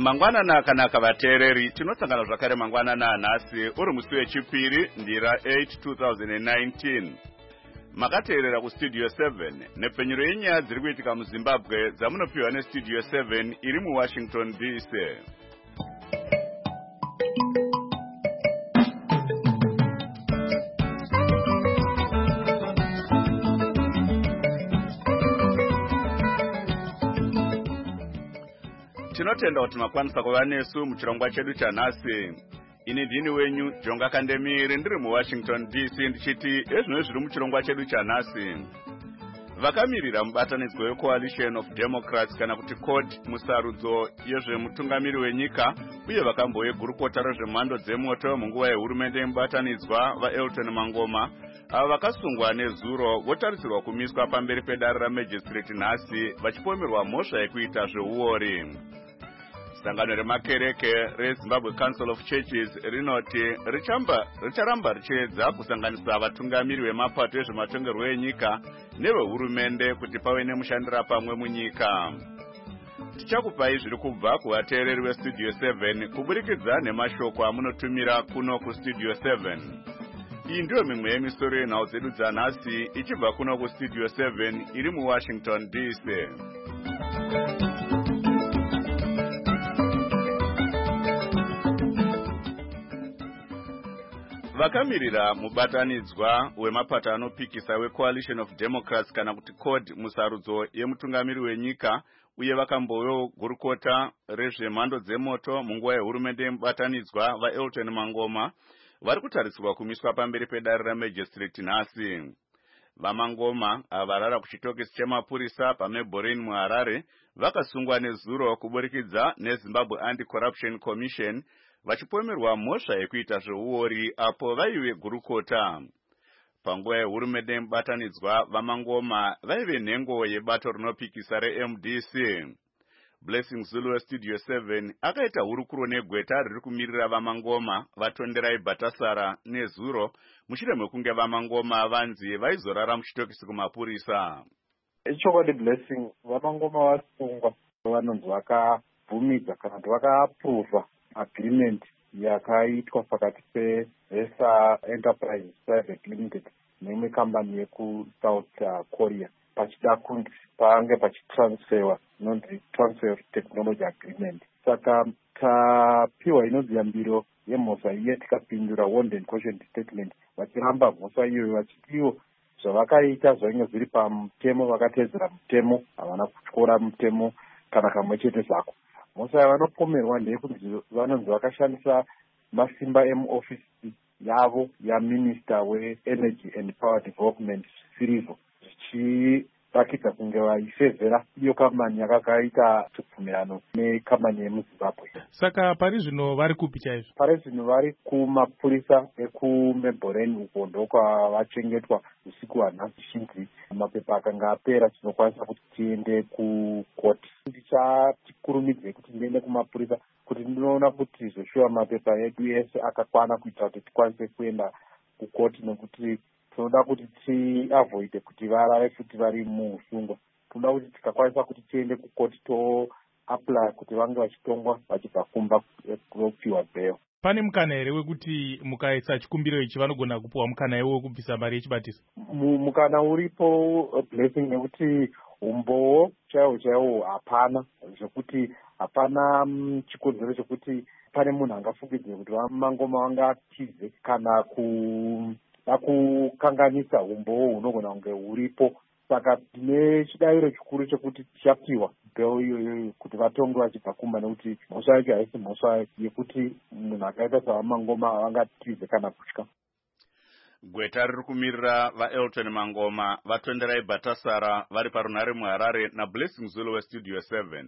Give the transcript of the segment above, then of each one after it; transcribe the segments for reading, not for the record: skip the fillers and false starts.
Mangwanana akanaka vateereri, tinosangana zvakare mangwanana anhasi uri musi wechipiri ndira 8 2019. Makateerera kustudio 7 nepfenyuro yenyaya dziri kuitika muZimbabwe dzamunopiwa nestudio 7 iri muWashington DC. Tinotenda kuti makwanisa kuva nesu muchirongwa chedu chanhasi. Ini ndini wenyu Jonga Kandemiri ndiri muWashington DC ndichiti ezvino zviri muchirongwa chedu chanhasi. Vakamirira mubatanidzwa weCoalition of Democrats kana kuti CODE musarudzo yezvemutungamiri wenyika uye vakambo vegurukota rezvemhando dzemoto munguva yehurumende yemubatanidzwa vaElton Mangoma ava vakasungwa nezuro votarisirwa kumiswa pamberi pedare ramajistrate nhasi vachipomerwa mhosva yekuita zveuori. Sangano remakereke reZimbabwe Council of Churches rinoti richaramba richiedza kusanganisa vatungamiri vemapato ezvematongerwo enyika nevehurumende kuti pave nemushandira pamwe munyika. Tichakupai zviri kubva kuvateereri vestudio 7 kuburikidza nemashoko amunotumira kuno kustudio 7. Iyi ndiyo mimwe yemisoro yenhau dzedu dzanhasi ichibva kuno kustudio 7 iri muWashington DC. Vakamirira mubatanidzwa wemapato anopikisa weCoalition of Democrats kana kuti CODE musarudzo yemutungamiri wenyika uye vakamboyo gurukota rezvemhando dzemoto munguva yehurumende yemubatanidzwa vaElton Mangoma vari kutarisirwa kumiswa pamberi pedare ramajistrate nhasi. VaMangoma avarara kuchitokisi chemapurisa paMebhorini muHarare vakasungwa nezuro kuburikidza neZimbabwe Anti-Corruption Commission vachipomerwa mhosva yekuita zveuori apo vaive gurukota. Panguva yehurumende yemubatanidzwa vaMangoma vaive nhengo yebato rinopikisa reMDC. Blessing Zulu westudio 7 akaita hurukuro negweta riri kumirira vaMangoma vatonderai Bhatasara nezuro mushure mekunge vaMangoma vanzi vaizorara muchitokisi kumapurisa. Ichokwadi Blessing, vaMangoma vasungwa vanonzi vakabvumidza kana kuti vakaapuruvha agreement yakaitwa pakati peVesa Enterprise Private Limited neimwe kambani yekuSouth Korea pachida kunzi pange pachitransferwa inonzi Transfer of Technology Agreement. Saka tapiwa inonzi yambiro yemhosva iye tikapindura warned and cautioned statement vachiramba mhosva iyoyo vachitiwo zvavakaita zvainge zviri pamutemo vakatedzera mutemo havana kutyora mutemo kana kamwe chete zvako. Mhosva yavanopomerwa ndeyekuti vanonzi vakashandisa masimba emuofisi yavo yaMinister weEnergy and Power Development Sirivo zvichirakidza kunge vaifevhera iyo kambani yakakaita chibvumirano nekambani yemuZimbabwe. Saka pari zvino vari kupi chaizvo? Pari zvino vari kumapurisa ekuMebhorini uko ndokwavachengetwa usiku hwanhasi shinzi. Mapepa akanga apera tinokwanisa kuti tiende kukoti. Ndichatikurumidze kuti ndiende kumapurisa kuti ndinoona kuti zvoshuwa mapepa edu ese akakwana kuita kuti tikwanise kuenda kukoti nekuti tinoda kuti tiavoide kuti varare futi vari muusungwa. Tinoda kuti tikakwanisa kuti tiende kukoti toapply kuti vange vachitongwa vachibva kumba kunopiwa bail. Pane mukana here wekuti mukaisa chikumbiro ichi vanogona kupiwa mukana iwo wekubvisa mari yechibatiso? Mukana uripo Blessing, nekuti umbowo chaiwo hapana, zvekuti hapana chikonzero chekuti pane munhu angafungidzira kuti vaMangoma vangatize kana kuda kukanganisa umbowo hunogona kunge huripo. Saka tine chidaviro chikuru chekuti tichapiwa bail iyoyo kuti vatonge vachibva kumba nekuti mhosva yacho haisi mhosva yekuti munhu akaita savaMangoma vangatize kana kutya. Gweta riri kumirira vaElton Mangoma vatonderai Bhatasara vari parunhare muHarare naBlessing Zulu westudio 7.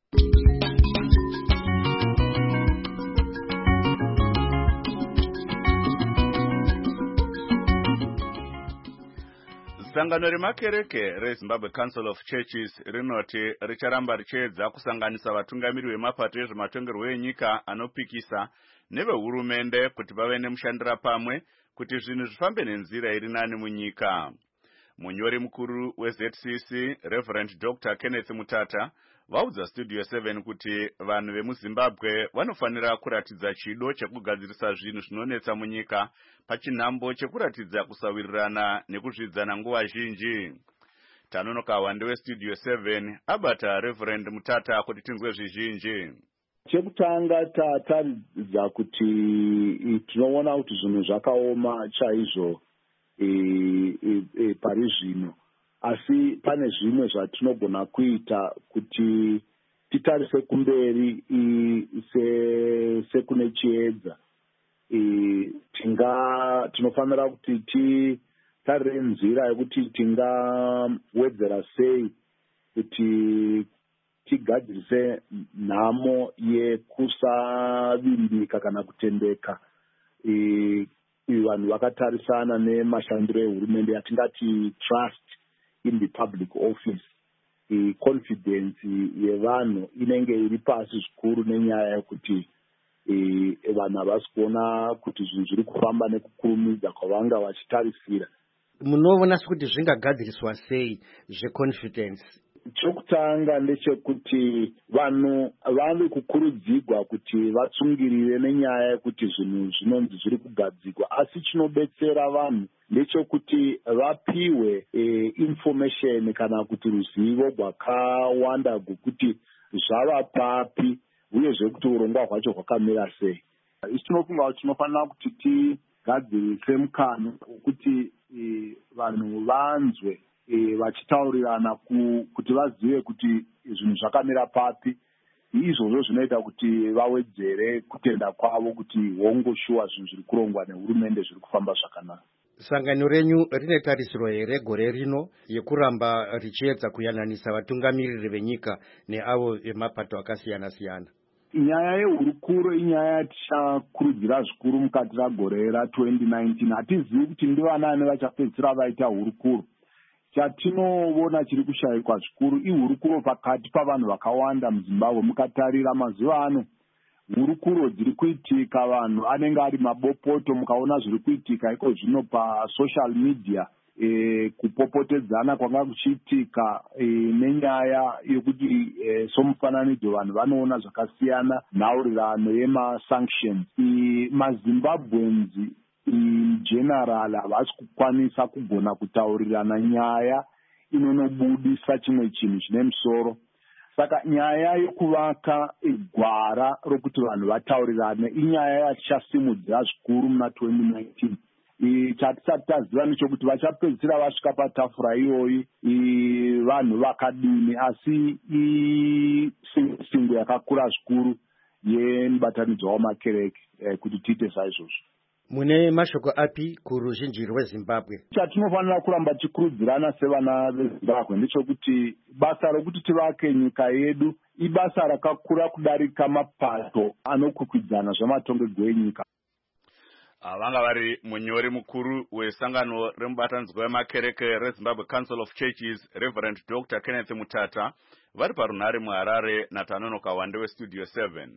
Sangano remakereke reZimbabwe Council of Churches rinoti richaramba richiedza kusanganisa vatungamiri vemapato ezvematongerwo enyika anopikisa nevehurumende kuti vave nemushandira pamwe kuti zvinhu zvifambe nenzira iri nani munyika. munyori mukuru weZCC Reverend Dr. Kenneth Mutata vaudza Studio 7 kuti vanhu vemuZimbabwe vanofanira kuratidza chido chekugadzirisa zvinhu zvinonetsa munyika pachinhambo chekuratidza kusawirirana nekuzvidzana nguva zhinji. Tanonokawa ndeweStudio 7 abata Reverend Mutata kuti tinzwe zvizhinji. Chekutanga taridza kuti tinoona kuti zvinhu zvakaoma chaizvo pari zvino, asi pane zvimwe zvatinogona kuita kuti titarise kumberi sekune chiedza. Tinofanira kuti titarire nzira yekuti tingawedzera sei kuti tigadzirise nhamo yekusavimbika kana kutendeka vanhu vakatarisana nemashandiro ehurumende yatingati trust in the public office. Confidence yevanhu inenge iri pasi zvikuru nenyaya yekuti vanhu havasi kuona kuti zvinhu zviri kufamba nekukurumidza kwavanga vachitarisira. Munoona sekuti zvingagadziriswa sei zveconfidence? Chokutanga ndechekuti vanhu vave kukurudzirwa kuti vatsungirire nenyaya yekuti zvinhu zvinonzi zviri kugadzirwa, asi chinobetsera vanhu ndechekuti vapiwe information kana kuti ruzivo rwakawanda rwekuti zvava papi uyezve kuti urongwa hwacho hwakamira sei. Isi tinofunga kuti tinofanira kuti tigadzirise mukana wekuti vanhu vanzwe vachitaurirana kuti vazive kuti zvinhu zvakamira papi. Izvozvo zvinoita kuti vawedzere kutenda kwavo kuti wongoshuwa zvinhu zviri kurongwa nehurumende zviri kufamba zvakanaka. Sangano renyu rine tarisiro here gore rino yekuramba richiedza kuyananisa vatungamiriri venyika neavo vemapato akasiyana siyana? Nyaya yehurukuro inyaya yatichakurudzira zvikuru mukati ragore ra2019. Hatizivi kuti ndivanani vachapedzisira vaita hurukuro. Chatinoona chiri kushayikwa zvikuru ihurukuro pakati pavanhu vakawanda muZimbabwe. Mukatarira mazuva ano hurukuro dziri kuitika, vanhu anenge ari mabopoto. Mukaona zviri kuitika iko zvino pasocial media, kupopotedzana kwanga kuchiitika nenyaya yokuti somufananidzo vanhu vanoona zvakasiyana, nhaurirano yemasanctions. MaZimbabweans general havasi kukwanisa kugona kutaurirana nyaya inonobudisa chimwe chinhu chine musoro. Saka nyaya yokuvaka gwara rokuti vanhu vataurirane inyaya yatichasimudzira zvikuru muna 2019. Chatisati taziva nechekuti vachapedzisira vasvika patafura iyoyi vanhu vakadini, asi singo yakakura zvikuru yemubatanidzwa wamakereke kuti tiite saizvozvo. Mune mashoko api kuruzhinji rweZimbabwe? Chatinofanira kuramba tichikurudzirana sevana veZimbabwe ndechekuti basa rokuti tivake nyika yedu ibasa rakakura kudarika mapato anokwikwidzana zvematongerwo enyika. Vanga vari munyori mukuru wesangano remubatanidzwa wemakereke reZimbabwe Council of Churches Reverend Dr. Kenneth Mutata vari parunhare muHarare naTanonokawa ndeweStudio 7.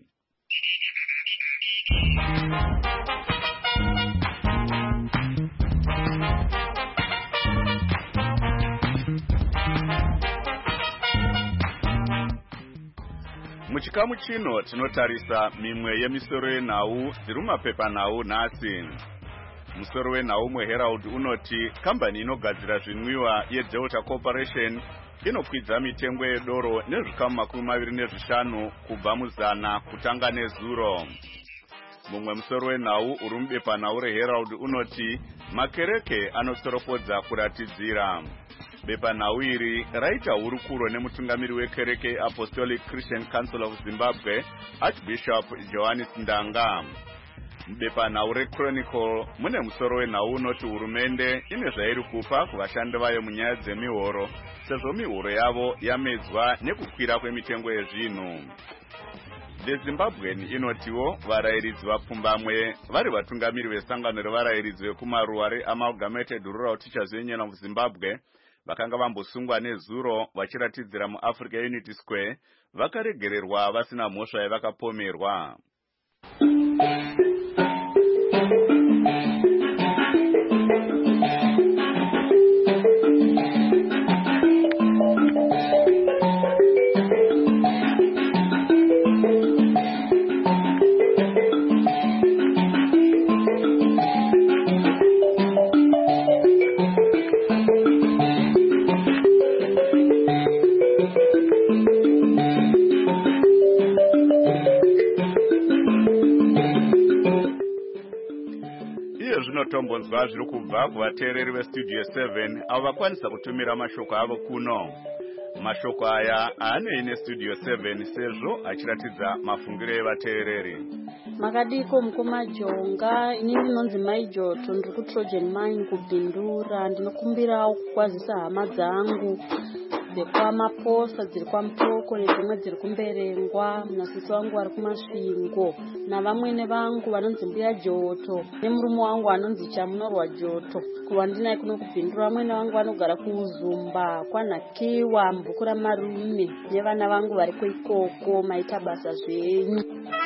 Muchikamu chino tinotarisa mimwe yemisoro yenhau dziri mumapepanhau nhasi. Musoro wenhau muHerald unoti kambani inogadzira zvinwiwa yeDelta Corporation inokwidza mitengo yedoro nezvikamu 25 kubva muzana kutanga nezuro. Mumwe musoro wenhau uri mubepanhau reHerald unoti makereke anotsoropodza kuratidzira. Bepanhau iri raita hurukuro nemutungamiri wekereke Apostolic Christian Council of Zimbabwe Archbishop Johannes Ndanga. Mubepanhau reChronicle mune musoro wenhau unoti hurumende ine zvairi kupa kuvashandi vayo munyaya dzemihoro sezvo mihoro yavo yamedzwa nekukwira kwemitengo yezvinhu. The Zimbabwean inotiwo varayiridzi vapfumbamwe vari vatungamiri vesangano revarayiridzi vekumaruwa reAmalgamated Rural Teachers Union of Zimbabwe vakanga vambosungwa nezuro vachiratidzira muAfrica Unity Square vakaregererwa vasina mhosva yavakapomerwa. mutombonzwa zviri kubva kuvateereri vestudio 7 avo vakwanisa kutumira mashoko avo kuno. Mashoko aya anoine studio 7 sezvo achiratidza mafungiro evateereri. Makadiko mukoma Jonga, ini ndinonzi Mai Joto, ndiri kuTrojan Mine kubhindura. Ndinokumbirawo kukwazisa hama dzangu dzekwaMaposa, dziri kwaMutoko nedzimwe dziri kuMberengwa, munasisi wangu ari kuMasvingo, navamwene vangu vanonzi Mbuya Joto, nemurume wangu anonzi Chamunorwa Joto, kuva ndinai kuno kubhindura. Vamwene vangu vanogara kuUzumba kwaNhakiwa muBhukura Marume, nevana vangu vari ikoko. Maita basa zvenyu.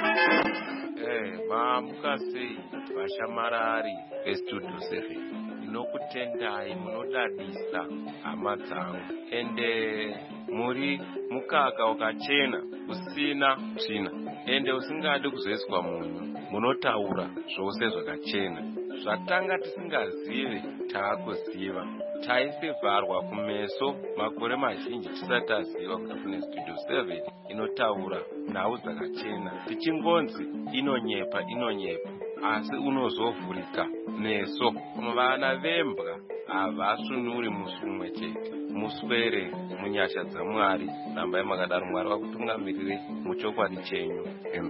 Mamuka sei vashamarari vestudio 7, ndinokutendai, munodadisa hama dzangu, ende muri mukaka wakachena usina tsvina, ende usingadi kuzoiswa munyu, munotaura zvose zvakachena zvatanga tisingazive taakuziva. Taisivharwa kumeso makore mazhinji tisati taziva kuti kune studio 7 inotaura nhau dzakachena, tichingonzi inonyepa, asi unozovhurika meso. Vana vembwa havasvinuri musi umwe chete. Muswere munyasha dzaMwari. Rambai makadaro, Mwari vakutungamirire muchokwadi chenyu.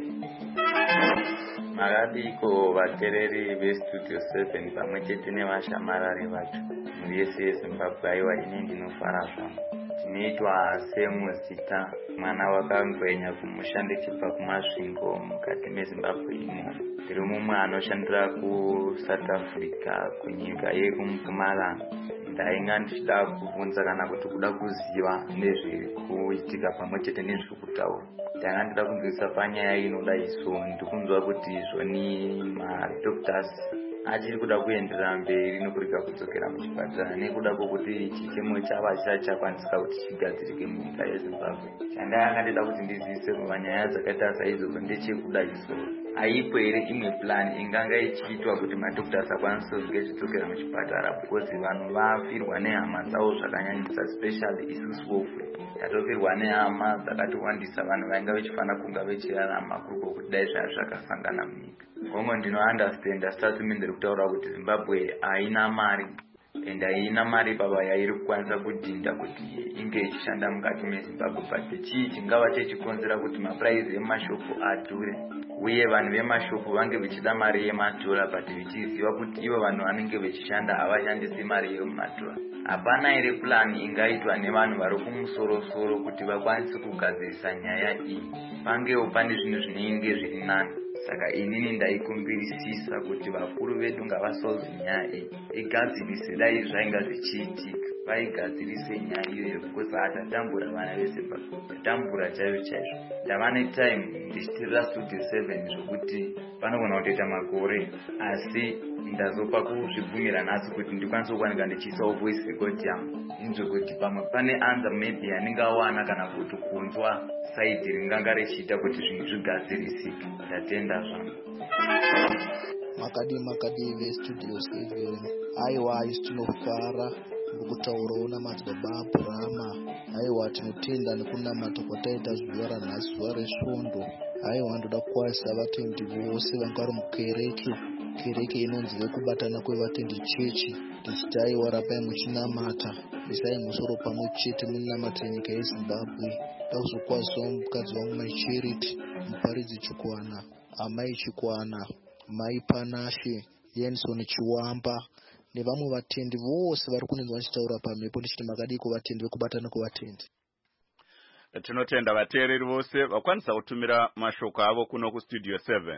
Makadiko vateereri vestudio 7 pamwe chete nevashamarari vacho muri yese yeZimbabwe. Aiwa, ini ndinofara zvangu. Tinoitwa semuzita, mwana wakangwenya kumusha ndichibva kuMasvingo mukati meZimbabwe imo. Ndiri mumwe anoshandira kuSouth Africa, kunyika yekuMpumalanga. Ndainga ndichida kubvunza kana kuti kuda kuziva nezviri kuitika pamwe chete nezviri kutaura. Ndanga ndida kunzwisa panyaya inoda iso. Ndikunzwa kuti zvoni madoctors achiri kuda kuenderera mberi nokurega kudzokera muchipatara nekuda kwokuti chichemo chava chisati chakwanisika kuti chigadzirike munyika yeZimbabwe. Chandanga ndida kuti ndizivise panyaya dzakaita saizvozvo ndechekuda iso. Haipo here imwe plan inganga ichiitwa kuti madoctors akwanise kuzodzokera muchipatara, because vanhu vafirwa nehama dzavo zvakanyanyisa, especially isusu vofwe tatofirwa nehama dzakati wandisa. Vanhu vainga vachifana kunga vachirarama kuri kwokuti dai zvaya zvakasangana munyika. Ngomwe ndinounderstanda statement iri kutaura kuti Zimbabwe haina mari, ende haina mari baba yairi kukwanisa kudhinda kuti inge ichishanda mukati meZimbabwe. But chii chingava chichikonzera kuti mapuraizi emashopu adhure, uye vanhu vemashopu vange vachida mari yemadhora, but vichiziva kuti ivo vanhu vanenge vachishanda havashandisi mari yemadhora. Hapana here plan ingaitwa nevanhu vari kumusoro-soro kuti vakwanise kugadzirisa nyaya iyi, pangewo pane zvinhu zvinenge zviri nani. Saka inini ndaikumbirisisa kuti vakuru vedu ngavasolve nyaya iyi, igadzirise dai zvainga zvichiitika, vaigadzirise nyaya iyoyo, because hatatambura vana veZimbabwe, tatambura chaivo chaizvo. Ndava netime ndichitirira studio 7 zvokuti panogona kutoita makore, asi ndazopa kuzvibvumira nhasi kuti ndikwanise kuwanika ndichiisawo voice record yangu, inzvekuti pamwe pane anza maybe andingawana kana kuti kunzwa saidi ringanga richiita kuti zvinhu zvigadzirisike. Ndatenda zvangu. Makadi vestudio 7, aiwa isu tinofara ndokutaurawo namadzibaba aBhurama. Aiwa, tinotenda nekunamata kwataita zuva ranhasi, zuva resvondo. Aiwa, ndoda kukwazisa vatendi vose vanga vari mukereke inonzi vekubatana kwevatendi chechi, ndichiti aiwa, rapai muchinamata, isai musoro pamwe chete munamatire nyika yeZimbabwe. Ndakuzokwazisawo mukadzi wangu Mai Charity, Muparidzi Chikwana, Amai Chikwana, Mai Panashe, Yenson Chiwamba, nevamwe vatendi vose vari kunenzwa vachitaura pamhepo. Ndichiti makadiko vatendi vekubatana kwevatendi. Tinotenda vateereri vose vakwanisa kutumira mashoko avo kuno kustudio 7.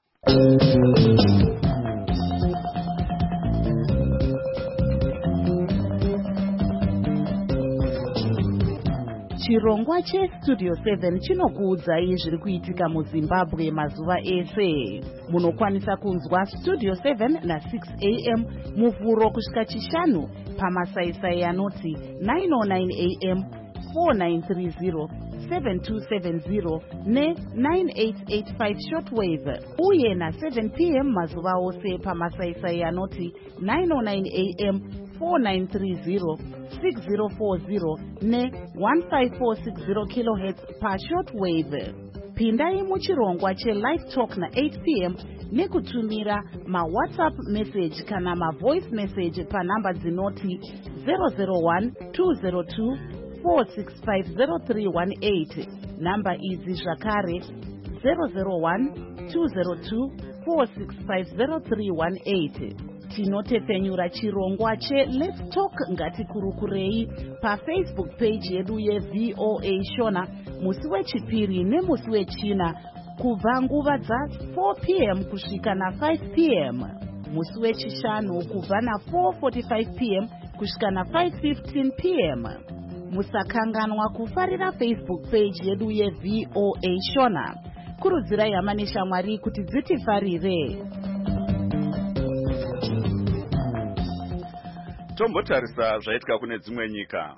Chirongwa chestudio 7 chinokuudzai zviri kuitika muZimbabwe mazuva ese. Munokwanisa kunzwa studio 7 na6 am muvhuro kusvika chishanu pamasaisai anoti 909 am, 4930, 7270 ne9885 shortwave, uye na7 pm mazuva ose pamasaisai anoti 909 am, 4930, 6040 ne 15460 kHz pa shortwave. pindai muchirongwa chelive talk na8 p.m. nekutumira mawhatsapp message kana mavoice message panhamba dzinoti 001-202-4650318. Namba idzi zvakare 001-202-4650318. Tinotepfenyura chirongwa cheLet's Talk ngatikurukurei pafacebook page yedu yeVOA Shona musi wechipiri nemusi wechina kubva nguva dza4 p.m. kusvika na5 p.m. musi wechishanu kubva na4:45 p.m. kusvika na5:15 p.m. musakanganwa kufarira Facebook page yedu yeVOA Shona. Kurudzirai hama neshamwari kuti dzitifarire. Tombotarisa zvaitika kune dzimwe nyika.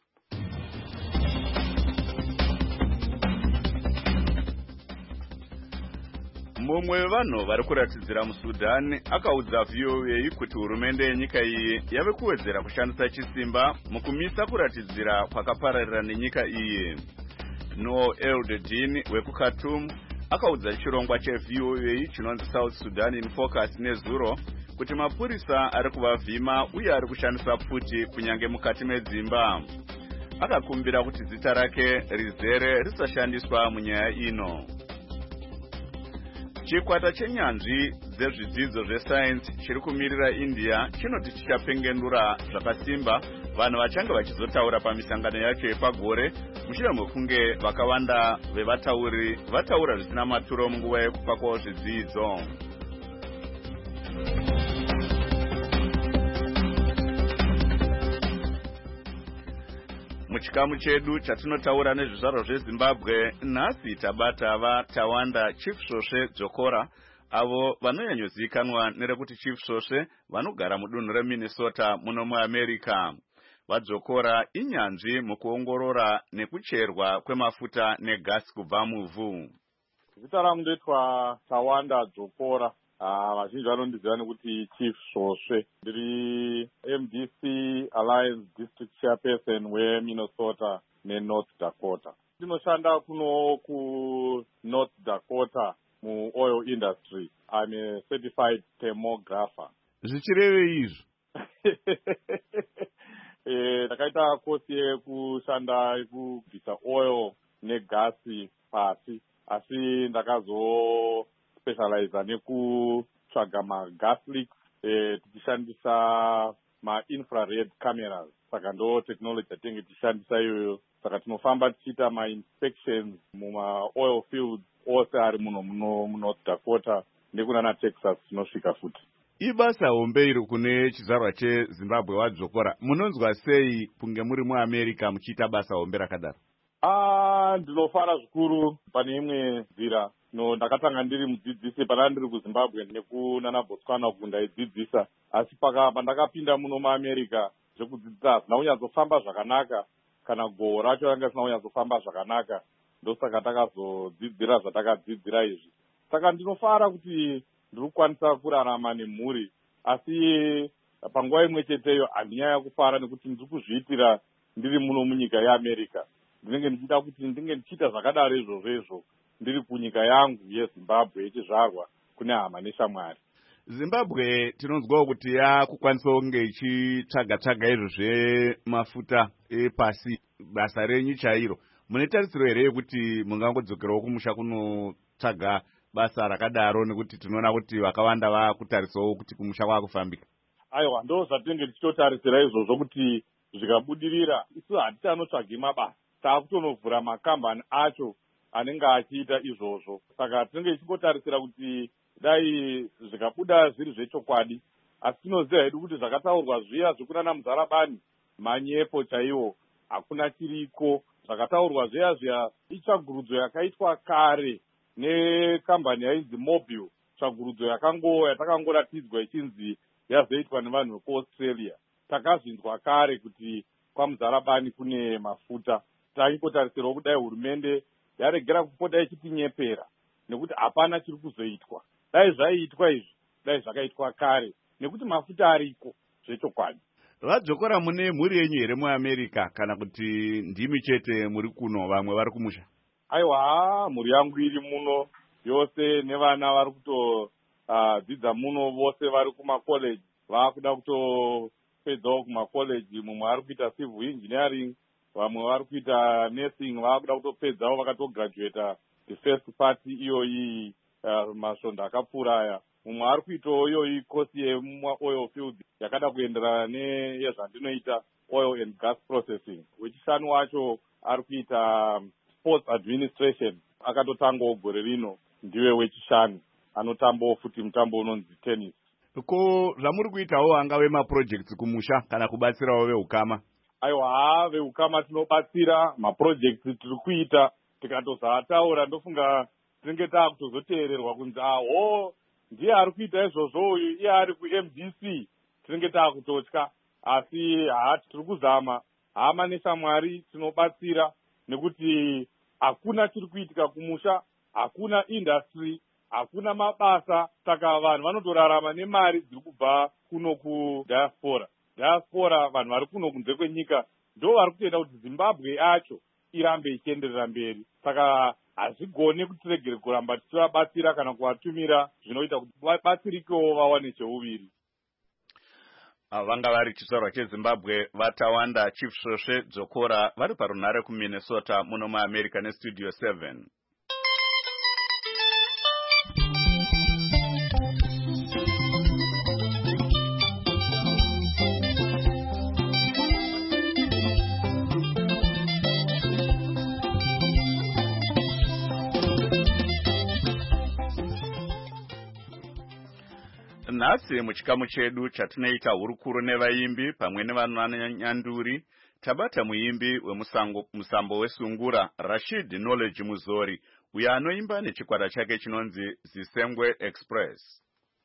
Mumwe wevanhu vari kuratidzira muSudan akaudza VOA kuti hurumende yenyika iyi yave kuwedzera kushandisa chisimba mukumisa kuratidzira kwakapararira nenyika iyi. Noel Eldedin wekuKhartoum akaudza chirongwa cheVOA chinonzi South Sudan in Focus nezuro kuti mapurisa ari kuvavhima uye ari kushandisa pfuti kunyange mukati medzimba. Akakumbira kuti zita rake rizere risashandiswa munyaya ino. Chikwata chenyanzvi dzezvidzidzo zvesayensi chiri kumirira India chinoti chichapengendura zvakasimba vanhu vachange vachizotaura pamisangano yacho yepagore mushure mekunge vakawanda vevatauri vataura zvisina maturo munguva yekupa kwavo zvidzidzo. Muchikamu chedu chatinotaura nezvizvarwa zveZimbabwe, nhasi tabata vatawanda Chief Svosve Dzokora, avo vanonyanyozivikanwa nerekuti Chief Svosve vanogara mudunhu reMinnesota muno muAmerica. VaDzokora inyanzvi mukuongorora nekucherwa kwemafuta negasi kubva muvhu. Zita rangu ndoitwa Tawanda Dzokora. Vazhinji vanondiziva nekuti Chief Svosve. Ndiri MDC Alliance District Chairperson weMinnesota neNorth Dakota. Ndinoshanda kuno kuNorth Dakota muoil industry. I'm a certified thermographer. Zvichireve izvo? Ndakaita kosi yekushanda yekubvisa oil negasi pasi, asi ndakazo specialize nekutsvaga magas leaks tichishandisa ma-infrared cameras. Saka ndo technology yatinenge tichishandisa iyoyo. Saka tinofamba tichiita ma-inspections muma-oil fields ose ari muno North Dakota nekunana Texas tinosvika futi. Ibasa hombe iri kune chizvarwa cheZimbabwe waDzokora. Munonzwa sei kunge muri muAmerica muchiita basa hombe rakadaro? Ndinofara zvikuru pane imwe nzira. Ndakatanga ndiri mudzidzisi pana ndiri kuZimbabwe nekunana Botswana uku ndaidzidzisa. Asi pandakapinda muno muAmerica zvekudzidzisa hazvina kunyatsofamba zvakanaka kana goho racho ranga risina kunyatsofamba zvakanaka. Ndosaka takazodzidzira zvatakadzidzira izvi. Saka ndinofara kuti ndiri kukwanisa kurarama nemhuri, asi panguva imwe cheteyo handinyaya kufara nekuti ndiri kuzviitira ndiri muno munyika yeAmerica. Ndinenge ndichida kuti ndinge ndichiita zvakadaro izvozvo ndiri kunyika yangu yeZimbabwe yechizvarwa kune hama neshamwari. Zimbabwe tinonzwawo kuti yakukwanisa kunge ichitsvaga izvo zvemafuta epasi. Basa renyu chairo, mune tarisiro here yekuti mungangodzokerawo kumusha kunotsvaga basa rakadaro, nekuti tinoona kuti vakawanda vakutarisawo kuti kumusha kwakufambika? Aiwa, ndo zvatinenge tichitotarisira izvozvo kuti zvikabudirira isu hatichanotsvagi mabasa, taakutonovhura makambani acho anenge achiita izvozvo. Saka tinenge tichingotarisira kuti dai zvikabuda zviri zvechokwadi, asi tinoziva hedu kuti zvakataurwa zviya zvekunana Muzarabani manyepo chaiwo hakuna chiriko. Zvakataurwa zviya ichvagurudzo yakaitwa kare nekambani yainzi Mobil, tsvagurudzo yatakangoratidzwa ichinzi yazoitwa nevanhu vekuAustralia. Takazvinzwa kare kuti kwaMuzarabani kune mafuta. Taingotarisirawo kuti dai hurumende yaregera kupota ichitinyepera nekuti hapana chiri kuzoitwa. Dai zvaiitwa izvi, dai zvakaitwa kare nekuti mafuta ariko zvechokwadi. VaDzokora mune mhuri yenyu here muAmerica kana kuti ndimi chete muri kuno, vamwe vari kumusha? aiwa mhuri yangu iri muno yose nevana vari kutodzidza muno vose vari kumakoleji vakuda kutopedzawo kumakoleji. mumwe ari kuita civil engineering, vamwe vari kuita nursing, vakuda kutopedzawo vakatograduata the first part iyoyi masvondo akapfuura aya. mumwe ari kuitawo iyoyi kosi yemumaoil field yakada kuenderana neyezvandinoita oil and gas processing. wechishanu wacho ari kuita sports administration, akatotangawo gore rino, ndiwe wechishanu, anotambawo futi mutambo unonzi tennis. Ko zvamuri kuitawo angave mapurojekti kumusha kana kubatsirawo veukama? Aiwa, veukama tinobatsira, mapurojekti tiri kuita. Tikatozataura ndofunga tinenge taakutozoteererwa kunzi ndiye ari kuita izvozvo, uyu iye ari kuMDC, tinenge taakutotya. Asi tiri kuzama, hama neshamwari tinobatsira, nekuti hakuna chiri kuitika kumusha, hakuna industry, hakuna mabasa. Saka vanhu vanotorarama nemari dziri kubva kuno kudiaspora. Diaspora, vanhu vari kuno kunze kwenyika, ndo vari kutoita kuti Zimbabwe yacho irambe ichienderera mberi. Saka hazvigone kutiregere kuramba tichivabatsira kana kuvatumira zvinoita kuti vabatsirikewo vawane cheuviri. Vanga vari chizvarwa cheZimbabwe vatawanda Chief Svosve Dzokora vari parunhare kuMinnesota muno muAmerica neStudio 7. Nhasi muchikamu chedu chatinoita hurukuro nevaimbi pamwe nevananyanduri, tabata muimbi wemusambo wesungura Rashid Knowledge Muzori, uyo anoimba nechikwata chake chinonzi Zisengwe Express.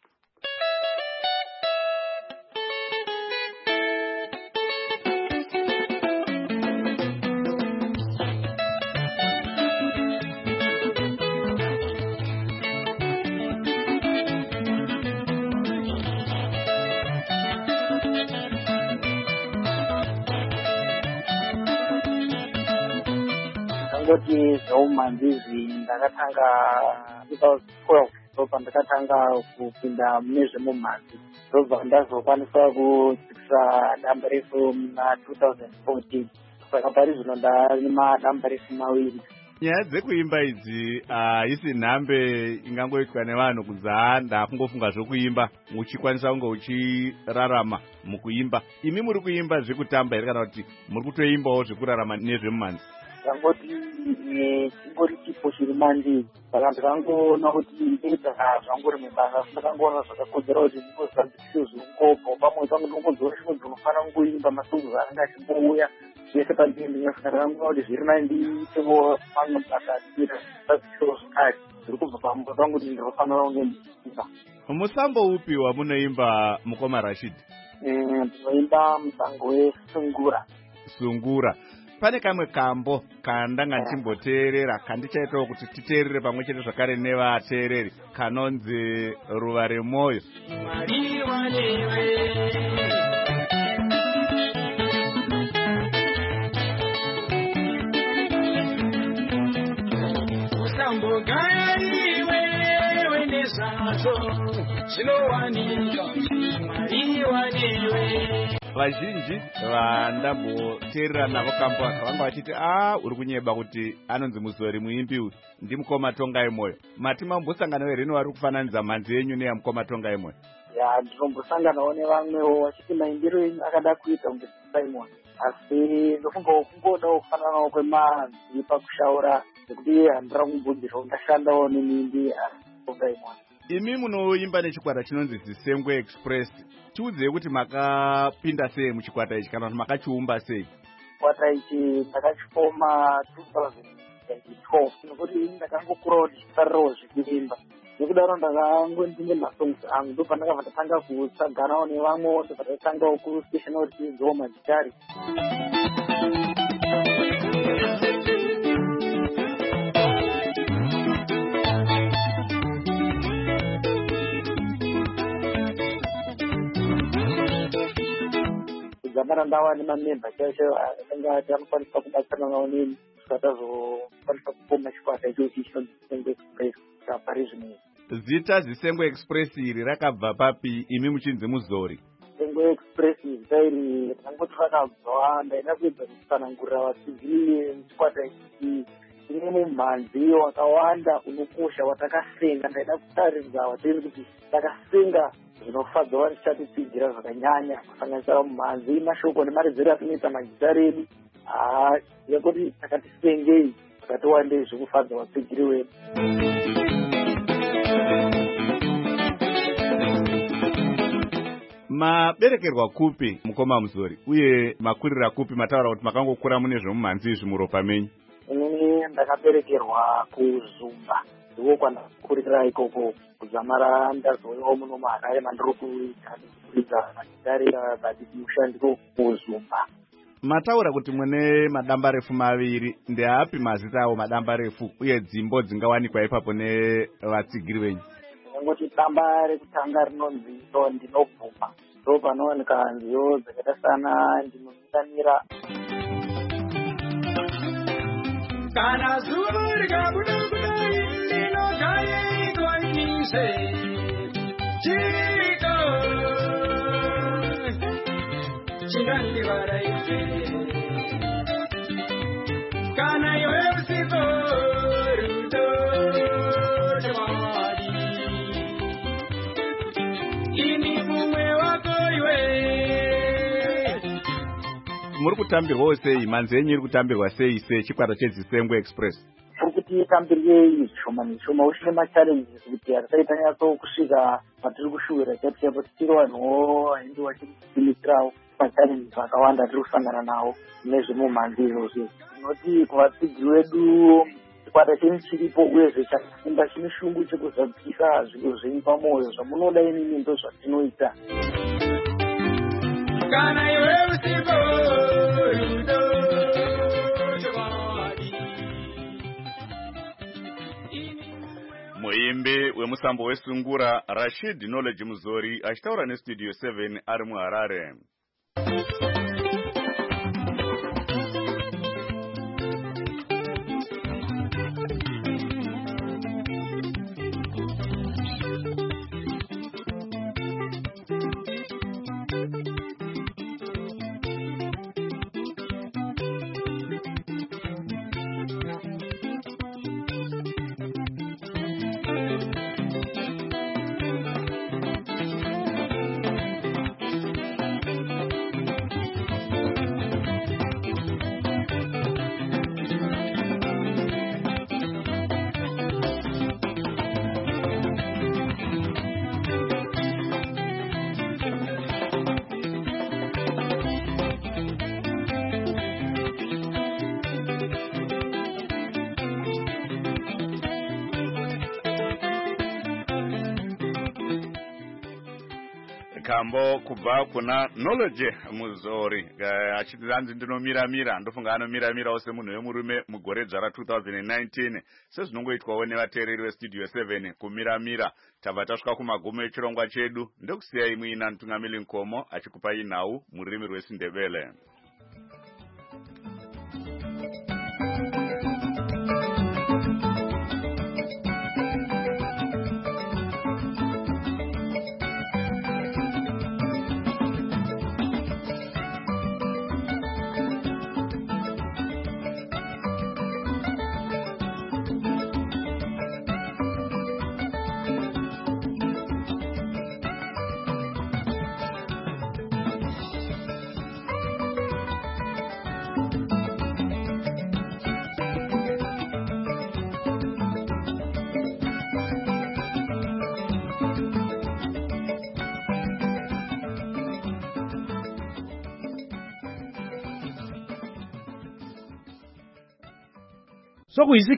Ngoti zvaumanzizvi ndakatanga 2012 ndobva ndakatanga kupinda mune zvemumhanzi, ndobva ndazokwanisa kudzikisa damba refu muna 2014. Saka pari zvino ndane madamba refu maviri. Nyaya dzekuimba idzi haisi nhambe ingangoitwa nevanhu kunzi ndakungofunga zvokuimba uchikwanisa kunge uchirarama mukuimba. Imi muri kuimba zvekutamba here kana kuti muri kutoimbawo zvekurarama nezvemumhanzi? Ndangoti chingori chipo chiri mandiri, saka ndikangoona kuti ndita zvangori mubasa, ndakangoona zvakakodzera kuti ndingozadzikise zvingopo pamwe pangu ndinongodzora chimwe ndinofanira kungoimba masongo anenge achimbouya yese pandii. Ndingasaka ndakangoona kuti zviri nai ndiitewo mamwe mabasa ndazadzikisiro zvakare zviri kubva pamoyo pangu kuti ndinofanira kunge ndiimba. Musambo upi wamunoimba mukoma Rashid? Ndinoimba musango wesungura. Sungura. Pane kamwe kambo kandanga ndichimboteerera kandichaitawo kuti titeerere pamwe chete zvakare nevateereri kanonzi Ruva remoyo. Vazhinji vandamboteerera navo kambo aka vanga vachiti uri kunyeba kuti anonzi Muzori muimbi uyu ndimukoma Tongai Moyo. Mati mambosanganawo here nevari kufananidza mhanzi yenyu neyamukoma Tongai Moyo? Ndinombosanganawo nevamwewo vachiti maimbiro enyu akada kuita kunge Simon, asi ndofungawo kungodawo kufananawo kwemhanzi pakushaura nekuti handira kumbobvirawo ndashandawo nemimbi Tongai Moyo. Imi munoimba nechikwata chinonzi Zisengwe Express. Tiudzei kuti makapinda sei muchikwata ichi kana kuti makachiumba sei? Chikwata ichi takachifoma 2012 nekuti ndakangokurawo ndichifarirawo zvekuimba. Nekudaro ndakangondine masongs angu ndo pandakabva ndatanga kutsaganawo nevamwe ndobva ndatangawo kustation tidziwo magitari. Ndamara ndava nemamemba chaizvo anenge ati anokwanisa kubatsirana nawo neni tisati tazokwanisa kupoma chikwata ichochi chinonzi Zisengo Express parizvino. Zita Zisengo Express iri rakabva papi imi muchinzi Muzori? Zisengo Express zita iri rangoti rakabva ndaida kuedza kutsanangurira vadzidzi chikwata ichi ine mumhanzi wakawanda unokosha watakasenga. Ndaida kutaridza vatiri kuti takasenga zvinofadza vandichatitsigira zvakanyanya kusanganisira mumhanzi, mashoko nemaridziro atinoita magitari edu. Yekuti takatisengei takati wandei zvekufadza vatsigiri wedu. Maberekerwa kupi mukoma Muzori uye makurira kupi? Mataura kuti makangokura mune zvemumhanzi izvi muropa menyu? Inini ndakaberekerwa kuZumba, ndiko kwandakurira ikoko. Kuzamara ndazoiwo muno muHarare mandiri kuita magitari badidushandiko kuZumba. Mataura kuti mune madamba refu maviri, ndeapi mazita awo madamba refu uye dzimbo dzingawanikwa ipapo nevatsigiri venyu? Ndingoti damba rekutanga rinonzi ndinobvuma, ndo panowanika nziyo dzakaita sana ndinomiramira. Kana zuva rikabuda kudai ndinogare ikwanise chiriko chingandivara ife kana iwe usipo rudo rwamwari ini mumwe wako iwe. Muri kutambirwawo sei? Manzi yenyu iri kutambirwa sei sechikwata cheZisengo Express? Tiri kuti tambirei zvishoma nezvishoma, usine machallenges kuti hatisaita nyatso kusvika patiri kushuwira chaipo tichiri vanhuwo vainge vachitimitirawo machallenges akawanda tiri kusangana nawo nezvemumhanzi izvozvo. Tinoti kuvadzidzi vedu chikwata chenyu chiripo uyezve chakafunda chine shungu chekuzadzisa zviro zvenyu pamwoyo zvamunoda inini ndo zvatinoita. Kana iwe usipo rudo rwamwari. Muimbi wemusambo wesungura Rashid Knowledge Muzori achitaura nestudio 7 ari muHarare. Kambo kubva kuna Knowledge Muzori achizanzi ndinomiramira, ndofunga anomiramira ose munhu wemurume mugore dzara 2019 sezvinongoitwawo nevateereri vestudio 7 kumiramira. Tabva tasvika kumagumo echirongwa chedu, ndokusiyai muina Ntungamili Nkomo achikupai nhau mururimi rwesiNdebele. So